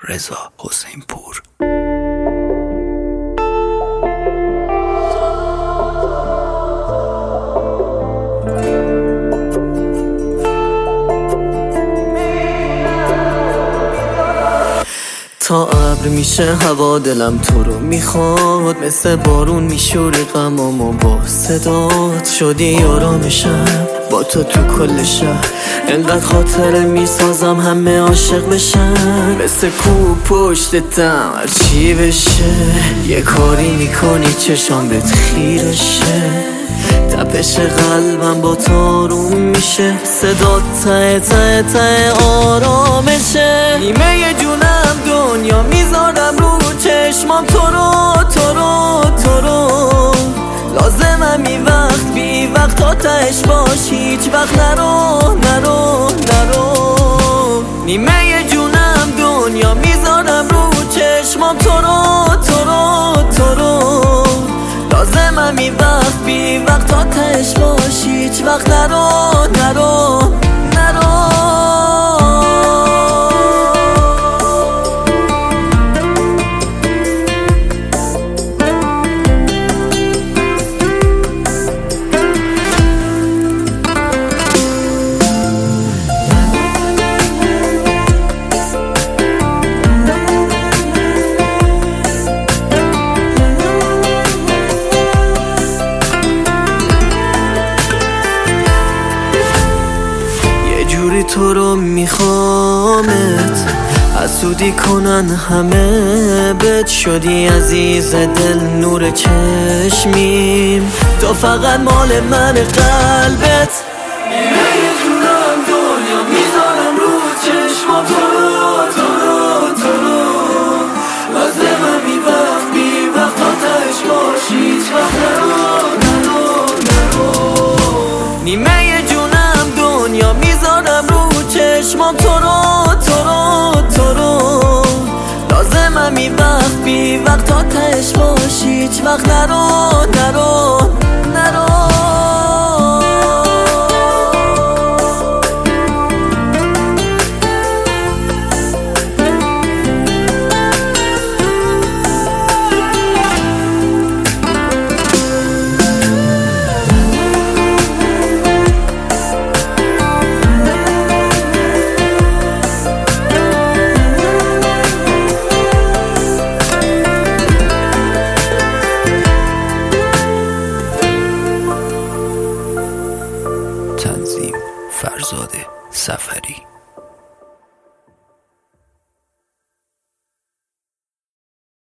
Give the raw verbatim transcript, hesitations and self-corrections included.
رضا حسین پور. تا ابر میشه هوا دلم تو رو میخواد، مثل بارون میشوری غمامو با صدات. شدی آرامشم با تو تو کل شهر، انقدر خاطره میسازم همه عاشق بشن. مثل کو پشتتم هرچی بشه، یه کاری میکنی چشام بهت خیره شه. تپش قلبم با تو آروم میشه، صدا ته ته ته آرامشه. نیمه یه جونم دنیا میذارم رو چشمام تو رو تو رو تو رو. لازمم این وقت بی وقت تا تهش باشی، هیچ وقت نرو نرو نرو. نیمه یه جونم دنیا میذارم رو چشمام تو رو تو رو تو رو. لازمم این وقت بی وقت تا تهش باشی، هیچ وقت نرو نرو نرو. تو رو میخوامت، حسودی کنن همه بد. شدی عزیز دل نور چشمیم، تو فقط مال من قلبت. نیمه یه جونم دنیا میذارم رو چشمام تو رو تو رو تو رو. لازمم این وقت بی وقت تا تهش باشی، هیچ وقت نرو نرو نرو. نیمه یه جونم دنیا میذارم رو چشمام تو رو تو رو تو رو. لازمم این وقت بی وقت تا تهش باشی، هیچ وقت نرو نرو